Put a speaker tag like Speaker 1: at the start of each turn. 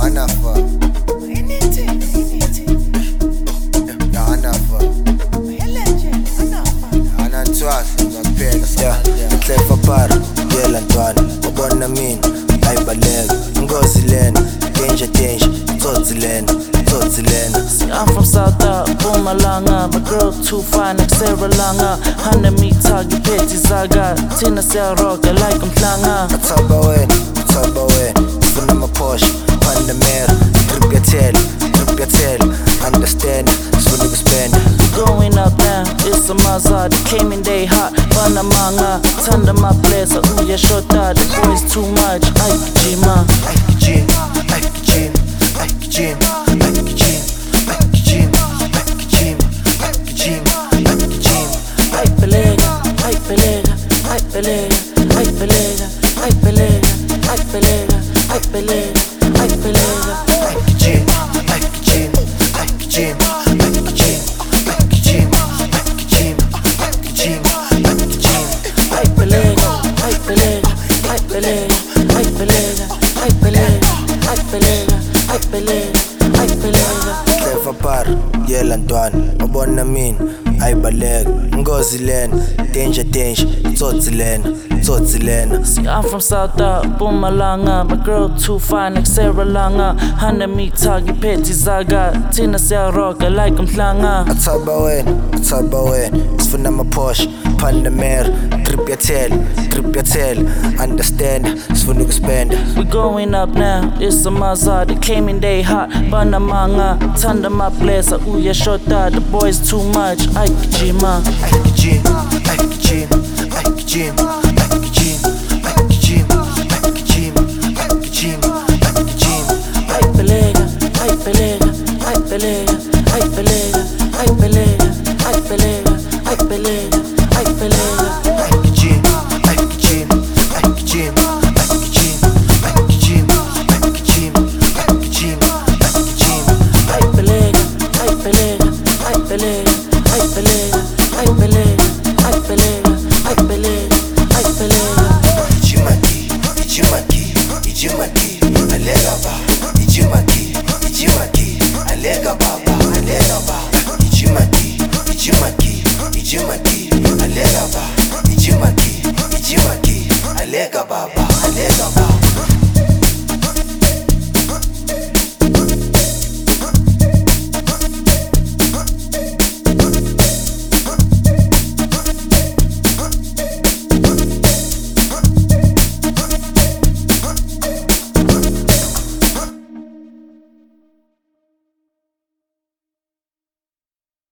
Speaker 1: Anafa. Anafa. Anantwasa ngaphela. Yeah, clever bar, yela ntwana. Ubona mina, ayibaleka. Ngozi lena, danger, tsotsi lena.
Speaker 2: See, I'm from South Mpumalanga. My girl too fine like Sarah Langa. Hana mi target petty zaga. Tina say rock, I like mhlanga.
Speaker 1: Athaba wena, ufuna ama-Porsche, Panamera, drip your tail, understand, sifuna ukuspenda.
Speaker 2: Going up now, it's a Mazda. They came in they hot, Panamanga. Thunder my place, uya shota. The boys too much, Aikijima.
Speaker 1: Clever bar, yela ntwana. Ubona mina, ayibaleka. Ngozi lena, danger, tsotsi lena.
Speaker 2: See, I'm from South Mpumalanga. My girl too fine like Sarah Langa. Hana mi target petty zaga. Tina say rock, I like mhlanga.
Speaker 1: Athaba wena, sifuna ama-Porsche, Panamera, drip your tail, understand, sifuna ukuspenda.
Speaker 2: We going up now, it's a Mazda. They came in they hot, Panamanga. Thunder my place, uya shota. The boys too much, Aikijima.
Speaker 1: Alega baba, alega baba.